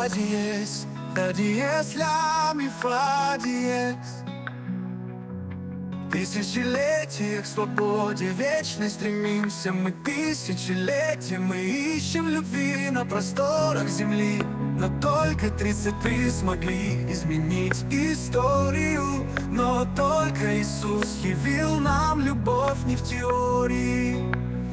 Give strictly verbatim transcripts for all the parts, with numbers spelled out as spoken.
ля диез, ля диез, ля ми фа диез. Тысячелетия к свободе вечной стремимся мы, тысячелетия мы ищем любви на просторах земли. Но только тридцать три смогли изменить историю. Но только Иисус явил нам любовь не в теории.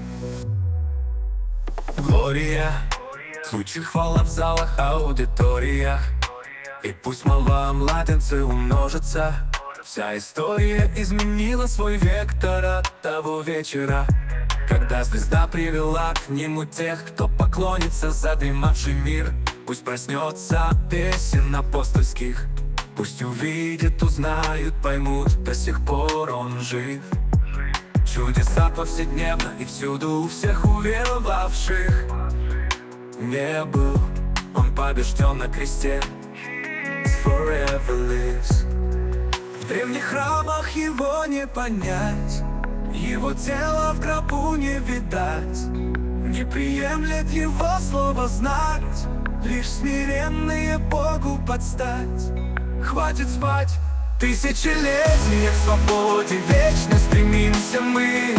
Глория, звучит хвала в залах, аудиториях. И пусть молва младенцы умножится. Вся история изменила свой вектор от того вечера, когда звезда привела к нему тех, кто поклонится задремавший мир. Пусть проснется песен апостольских, пусть увидят, узнают, поймут, до сих пор он жив. Чудеса повседневно и всюду у всех уверовавших. Не был он побежден на кресте, forever lives. В древних храмах его не понять, его тело в гробу не видать. Не приемлет его слово знать, лишь смиренные Богу подстать. Хватит спать, тысячелетия к свободе вечно стремимся мы.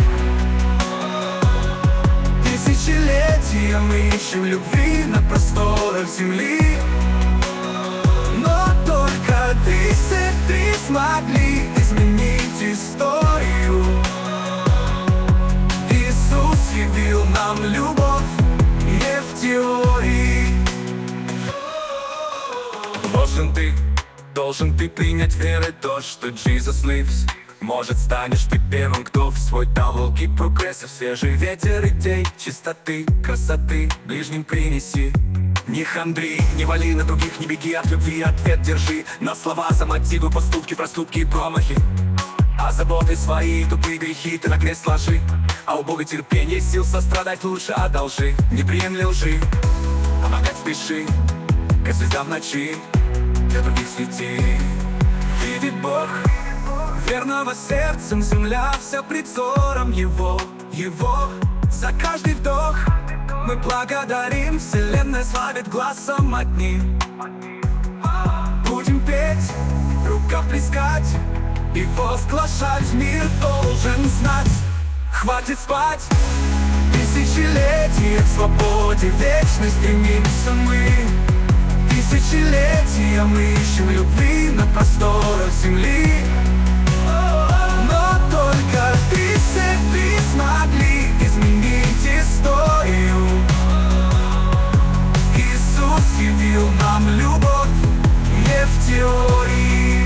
Тысячелетия мы ищем любви на просторах земли. Но только тридцать три смогли изменить историю. Иисус явил нам любовь не в теории. Должен ты, должен ты принять верой то, что Jesus lives. Может, станешь ты первым, кто в свой долгий прогрессив свежий ветер идей, чистоты, красоты ближним принеси. Не хандри, не вали на других, не беги от любви, ответ держи на слова за мотивы, поступки, проступки и промахи. А заботы свои, тупые грехи ты на крест ложи. А у Бога терпение, сил сострадать лучше одолжи. Не приемли лжи, помогать спеши, как звезда в ночи, для других свети. Видит Бог верного сердцем, земля вся пред взором Его, Его. За каждый вдох мы благодарим, вселенная славит глазом одним. Будем петь, рукоплескать и возглашать, мир должен знать. Хватит спать, тысячелетия к свободе вечной стремимся мы. Тысячелетия мы ищем любви на просторах земли. Но только тридцать три смогли изменить историю. Иисус явил нам любовь не в теории.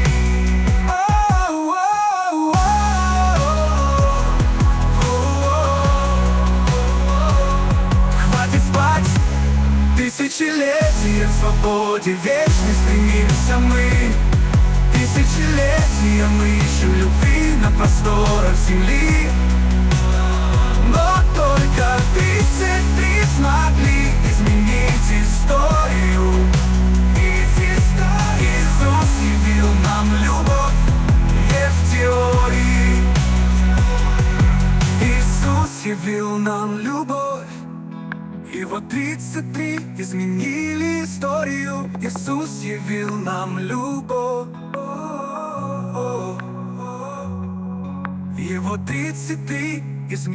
Хватит спать, тысячелетия к свободе вечной стремимся мы. Тысячелетия мы ищем любви на просторах земли. Но только тридцать три смогли изменить историю. Иисус явил нам любовь не в теории. Иисус явил нам любовь. И вот тридцать три изменили историю. Иисус явил нам любовь. Его тридцать три изменили.